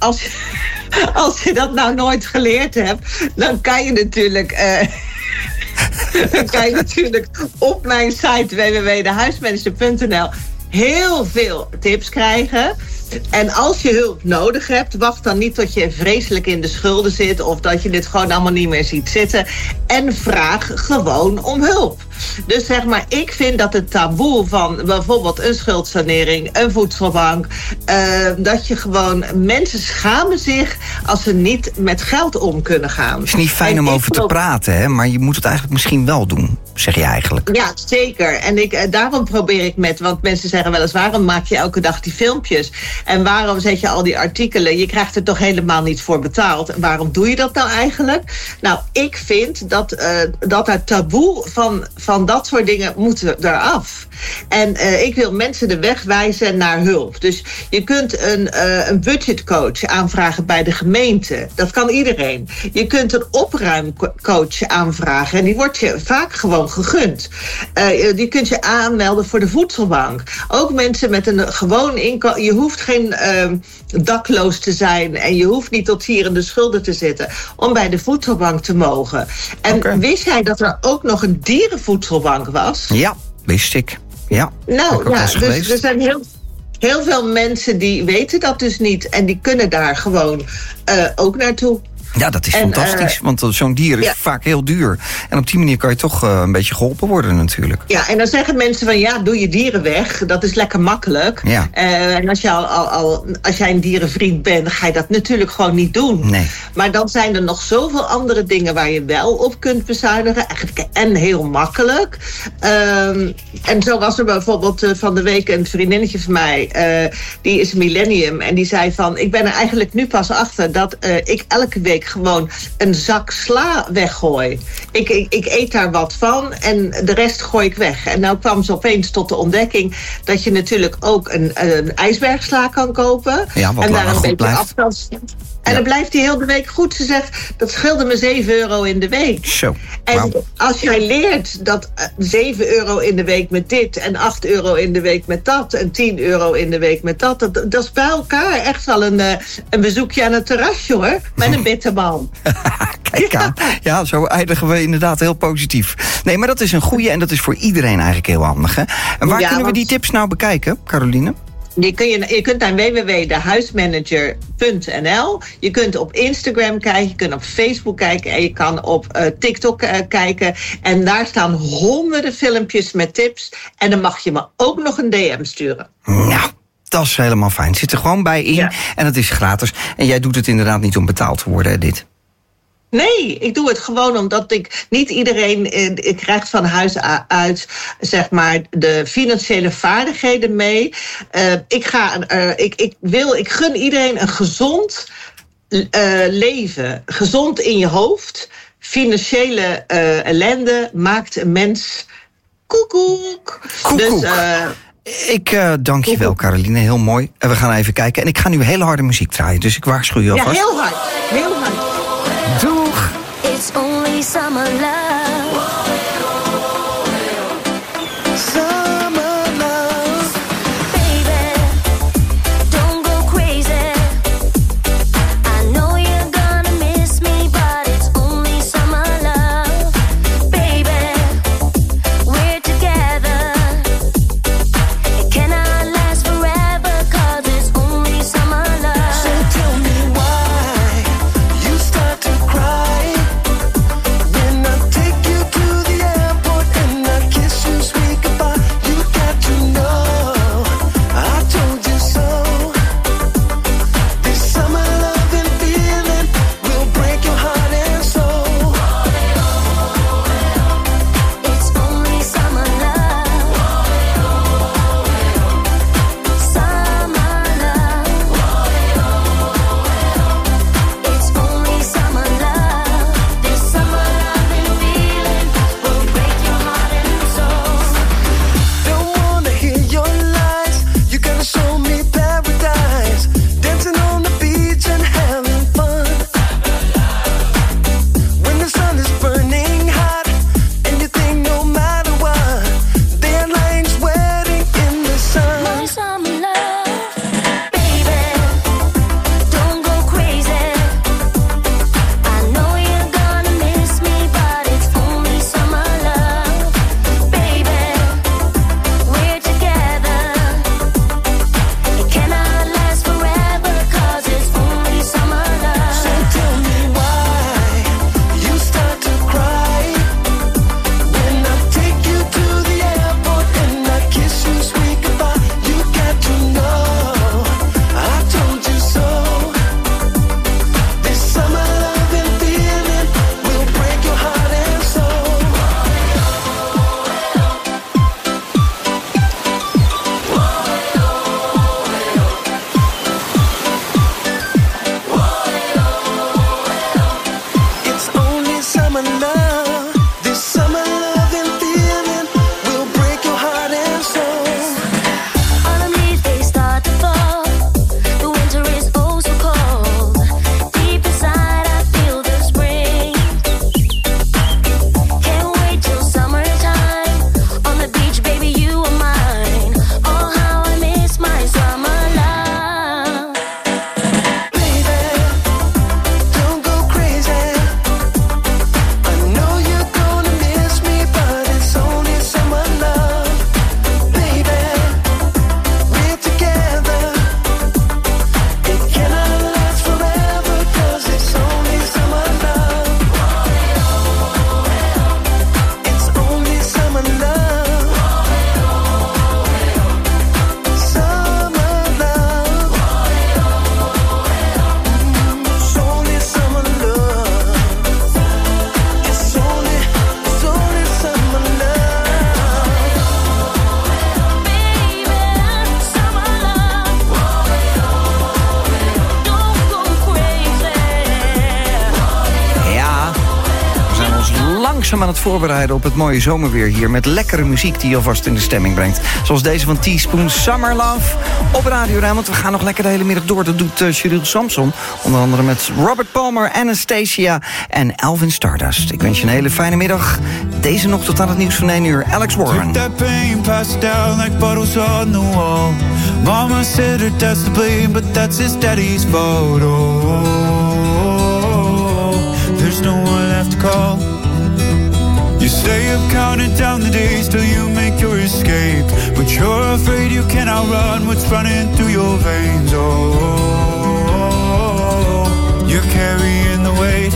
Als je dat nou nooit geleerd hebt, dan kan je natuurlijk... dan kan je natuurlijk op mijn site www.dehuismanager.nl heel veel tips krijgen. En als je hulp nodig hebt, wacht dan niet tot je vreselijk in de schulden zit of dat je dit gewoon allemaal niet meer ziet zitten. En vraag gewoon om hulp. Dus zeg maar, ik vind dat het taboe van bijvoorbeeld een schuldsanering, een voedselbank, dat je gewoon, mensen schamen zich als ze niet met geld om kunnen gaan. Het is niet fijn om over te praten, hè? Maar je moet het eigenlijk misschien wel doen, zeg je eigenlijk. Ja, zeker. En daarom probeer ik want mensen zeggen wel eens, waarom maak je elke dag die filmpjes? En waarom zet je al die artikelen? Je krijgt er toch helemaal niet voor betaald. En waarom doe je dat nou eigenlijk? Nou, ik vind dat het taboe van dat soort dingen moeten eraf. En ik wil mensen de weg wijzen naar hulp. Dus je kunt een budgetcoach aanvragen bij de gemeente. Dat kan iedereen. Je kunt een opruimcoach aanvragen. En die wordt je vaak gewoon gegund. Die kunt je aanmelden voor de voedselbank. Ook mensen met een gewoon inkomen. Je hoeft geen dakloos te zijn. En je hoeft niet tot hier in de schulden te zitten om bij de voedselbank te mogen. En wist jij dat er ook nog een dierenvoedselbank was? Ja, wist ik. Ja. Nou ja, dus er zijn heel veel mensen die weten dat dus niet. En die kunnen daar gewoon ook naartoe. Ja, dat is fantastisch, want zo'n dier is vaak heel duur. En op die manier kan je toch een beetje geholpen worden natuurlijk. Ja, en dan zeggen mensen van doe je dieren weg. Dat is lekker makkelijk. Ja. En als jij een dierenvriend bent, ga je dat natuurlijk gewoon niet doen. Nee. Maar dan zijn er nog zoveel andere dingen waar je wel op kunt bezuinigen. Eigenlijk en heel makkelijk. En zo was er bijvoorbeeld van de week een vriendinnetje van mij. Die is millennium. En die zei van, ik ben er eigenlijk nu pas achter dat ik elke week gewoon een zak sla weggooi. Ik eet daar wat van en de rest gooi ik weg. En nou kwam ze opeens tot de ontdekking dat je natuurlijk ook een ijsbergsla kan kopen. Ja, wat en daar een beetje afstand. En dan blijft die heel de week goed. Ze zegt, dat scheelde me €7 in de week. Zo. En als jij leert dat €7 in de week met dit en €8 in de week met dat en €10 in de week met dat is bij elkaar echt wel een bezoekje aan het terrasje, hoor. Met een bitterman. Kijk aan. Ja, zo eindigen we inderdaad heel positief. Nee, maar dat is een goeie en dat is voor iedereen eigenlijk heel handig, hè? En waar kunnen we die tips nou bekijken, Caroline? Je kunt naar www.dehuismanager.nl. Je kunt op Instagram kijken, je kunt op Facebook kijken en je kan op TikTok kijken. En daar staan honderden filmpjes met tips. En dan mag je me ook nog een DM sturen. Nou, dat is helemaal fijn. Het zit er gewoon bij in en het is gratis. En jij doet het inderdaad niet om betaald te worden, hè, dit? Nee, ik doe het gewoon omdat niet iedereen krijgt van huis uit, zeg maar, de financiële vaardigheden mee. Ik gun iedereen een gezond leven. Gezond in je hoofd. Financiële ellende maakt een mens koekoek. Dus, ik dank je wel, Caroline. Heel mooi. En we gaan even kijken. En ik ga nu hele harde muziek draaien, dus ik waarschuw je alvast. Ja, heel hard. Heel hard. Doeg! It's only summer love. Summer love. Baby, don't go crazy. I know you're gonna miss me, but it's only summer love. Baby, we're together. It cannot last forever, 'cause it's only summer love. So tell me why you start to cry when I take you to the edge. summer love. This summer love and feeling will break your heart and soul. Autumn leaves, they start to fall. The winter is oh so cold. Deep inside I feel the spring. Can't wait till summertime. On the beach, baby, you are mine. Oh, how I miss my summer love. Baby, don't go crazy. I know you're gonna miss me, but it's only summer love. Baby, we're together. It cannot last forever, 'cause it's only summer love. It's only summer love. Summer love. It's only summer love. It's only summer Ja, we zijn ons langzaam aan het voorbereiden op het mooie zomerweer hier... met lekkere muziek die je alvast in de stemming brengt. Zoals deze van Teaspoon, Summer Love, op Radio Rijnmond. We gaan nog lekker de hele middag door. Dat doet Cheryl Samson. Onder andere met Robert Palmer, Anastasia en Alvin Stardust. Ik wens je een hele fijne middag. Deze nog tot aan het nieuws van 1 uur. Alex Warren. That pain passed down like bottles on the wall. Mama said her dad's to blame, but that's his daddy's fault. Oh, there's no one left to call. You say you've counted down the days till you make your escape, but you're afraid you can't outrun what's running through your veins. Oh, you're carrying the weight.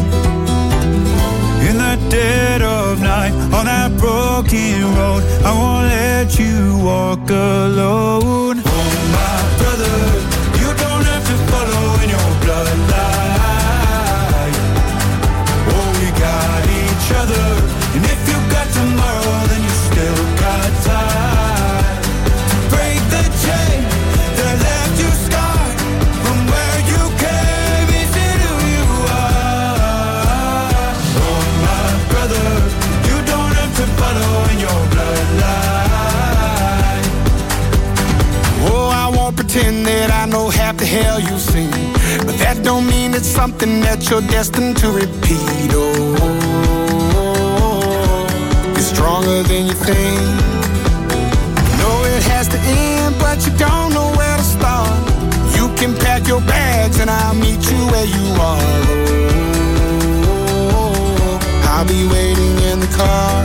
In the dead of night, on that broken road, I won't let you walk alone. Oh, my brother, you don't have to follow in your bloodline. Oh, we got each other, and if you got tomorrow, then you still got time to break the chain that left you scarred from where you came into who you are. Oh, my brother, you don't have to follow in your bloodline. Oh, I won't pretend that I know half the hell you've seen, but that don't mean it's something that you're destined to repeat. Oh, it's stronger than you think. You know it has to end, but you don't know where to start. You can pack your bags and I'll meet you where you are. Oh, I'll be waiting in the car.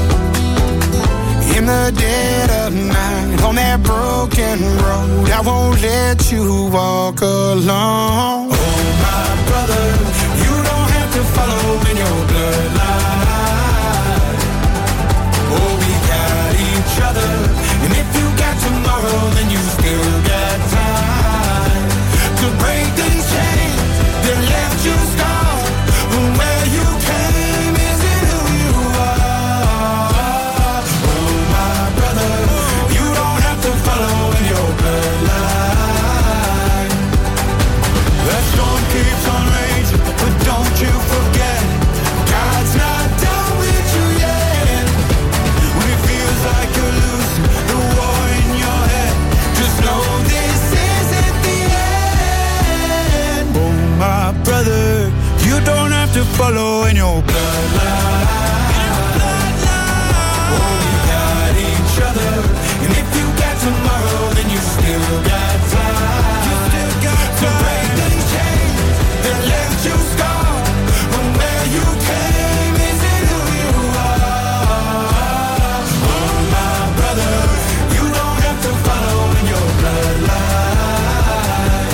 In the dead of night, on that broken road, I won't let you walk alone. Oh, my brother, you don't have to follow in your bloodline. Oh, we got each other, and if you got tomorrow, then you still got time to break the chains that left you scarred from where you came isn't who you are. Oh, my brother, you don't have to follow in your bloodline. That storm keeps on raging, but don't you forget, God's not done with you yet. When it feels like you're losing the war in your head, just know this isn't the end. Oh, my brother, you don't have to follow in your bloodline. Oh, we got each other, and if you got tomorrow, then you still got time. You still got to break the chains that left you scarred from where you came isn't who you are. Oh, my brother, you don't have to follow in your bloodline.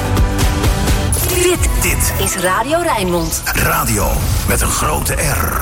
Dit is Radio Rijnmond. Radio met een grote R.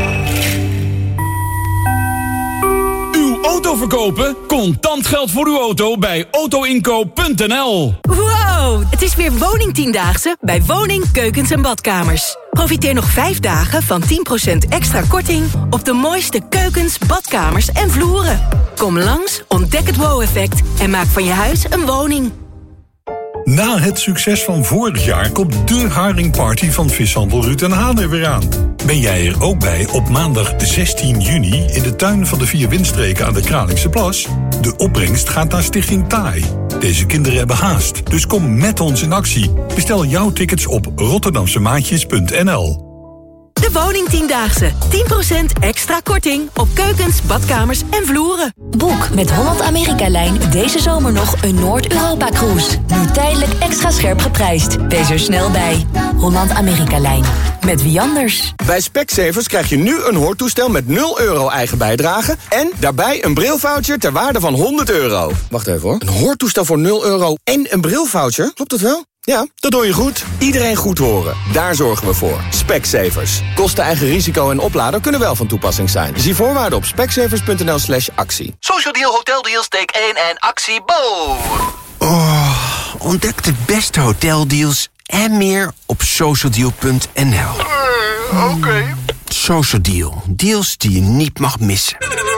Uw auto verkopen? Contant geld voor uw auto bij autoinkoop.nl. Wow, het is weer Woningtiendaagse bij Woning, Keukens en Badkamers. Profiteer nog 5 dagen van 10% extra korting op de mooiste keukens, badkamers en vloeren. Kom langs, ontdek het wow-effect en maak van je huis een woning. Na het succes van vorig jaar komt de haringparty van vishandel Ruud en Haan er weer aan. Ben jij er ook bij op maandag 16 juni in de tuin van de 4 windstreken aan de Kralingse Plas? De opbrengst gaat naar Stichting TAI. Deze kinderen hebben haast, dus kom met ons in actie. Bestel jouw tickets op rotterdamsemaatjes.nl. De Woningtiendaagse. 10% extra korting op keukens, badkamers en vloeren. Boek met Holland Amerika-lijn deze zomer nog een Noord-Europa-cruise. Nu tijdelijk extra scherp geprijsd. Wees er snel bij. Holland Amerika-lijn. Met wie anders? Bij Specsavers krijg je nu een hoortoestel met €0 eigen bijdrage en daarbij een brilvoucher ter waarde van €100. Wacht even hoor. Een hoortoestel voor €0 en een brilvoucher? Klopt dat wel? Ja, dat hoor je goed. Iedereen goed horen. Daar zorgen we voor. Specsavers. Kosten, eigen risico en oplader kunnen wel van toepassing zijn. Zie voorwaarden op specsavers.nl/actie. Social Deal, Hotel Deals, take 1 en actie Bo! Oh, ontdek de beste hoteldeals en meer op socialdeal.nl. Oké. Social Deal. Deals die je niet mag missen.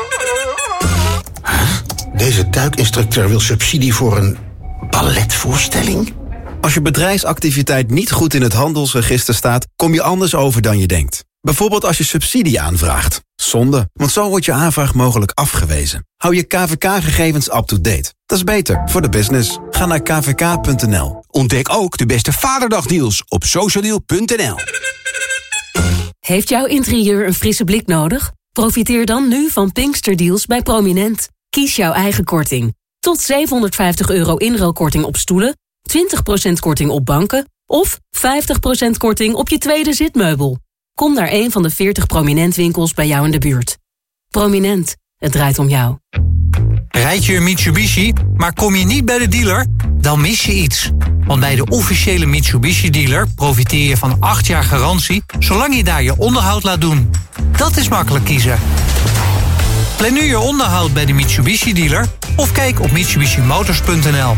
Deze duikinstructeur wil subsidie voor een balletvoorstelling? Als je bedrijfsactiviteit niet goed in het handelsregister staat, kom je anders over dan je denkt. Bijvoorbeeld als je subsidie aanvraagt. Zonde, want zo wordt je aanvraag mogelijk afgewezen. Hou je KVK-gegevens up-to-date. Dat is beter voor de business. Ga naar kvk.nl. Ontdek ook de beste Vaderdagdeals op socialdeal.nl. Heeft jouw interieur een frisse blik nodig? Profiteer dan nu van Pinksterdeals bij Prominent. Kies jouw eigen korting. Tot €750 inruilkorting op stoelen, 20% korting op banken of 50% korting op je tweede zitmeubel. Kom naar een van de 40 Prominent winkels bij jou in de buurt. Prominent, het draait om jou. Rijd je een Mitsubishi, maar kom je niet bij de dealer? Dan mis je iets. Want bij de officiële Mitsubishi-dealer profiteer je van 8 jaar garantie, zolang je daar je onderhoud laat doen. Dat is makkelijk kiezen. Plan nu je onderhoud bij de Mitsubishi-dealer of kijk op mitsubishimotors.nl.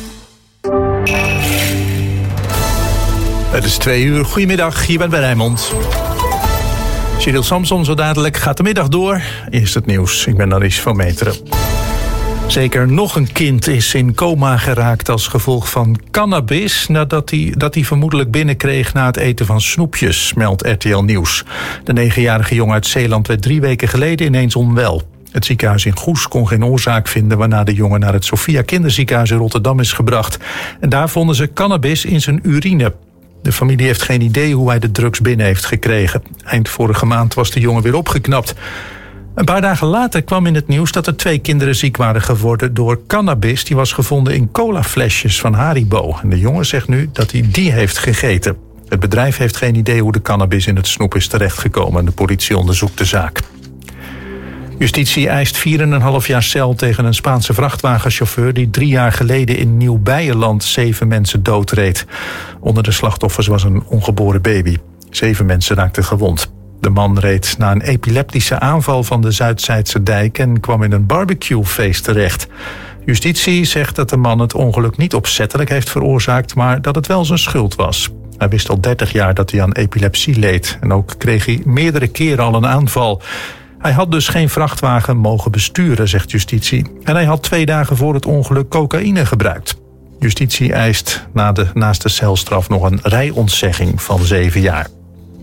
Het is 2 uur. Goedemiddag, je bent bij Rijnmond. Cyril Samson zo dadelijk gaat de middag door. Eerst het nieuws. Ik ben Naries van Meteren. Zeker nog een kind is in coma geraakt als gevolg van cannabis, nadat hij vermoedelijk binnenkreeg na het eten van snoepjes, meldt RTL Nieuws. De 9-jarige jongen uit Zeeland werd 3 weken geleden ineens onwel. Het ziekenhuis in Goes kon geen oorzaak vinden, waarna de jongen naar het Sophia Kinderziekenhuis in Rotterdam is gebracht. En daar vonden ze cannabis in zijn urine. De familie heeft geen idee hoe hij de drugs binnen heeft gekregen. Eind vorige maand was de jongen weer opgeknapt. Een paar dagen later kwam in het nieuws dat er 2 kinderen ziek waren geworden door cannabis. Die was gevonden in colaflesjes van Haribo. En de jongen zegt nu dat hij die heeft gegeten. Het bedrijf heeft geen idee hoe de cannabis in het snoep is terechtgekomen. En de politie onderzoekt de zaak. Justitie eist 4,5 jaar cel tegen een Spaanse vrachtwagenchauffeur die 3 jaar geleden in Nieuw-Beierland 7 mensen doodreed. Onder de slachtoffers was een ongeboren baby. 7 mensen raakten gewond. De man reed na een epileptische aanval van de Zuidzijdse dijk en kwam in een barbecuefeest terecht. Justitie zegt dat de man het ongeluk niet opzettelijk heeft veroorzaakt, maar dat het wel zijn schuld was. Hij wist al 30 jaar dat hij aan epilepsie leed en ook kreeg hij meerdere keren al een aanval. Hij had dus geen vrachtwagen mogen besturen, zegt justitie. En hij had 2 dagen voor het ongeluk cocaïne gebruikt. Justitie eist naast de celstraf nog een rijontzegging van 7 jaar.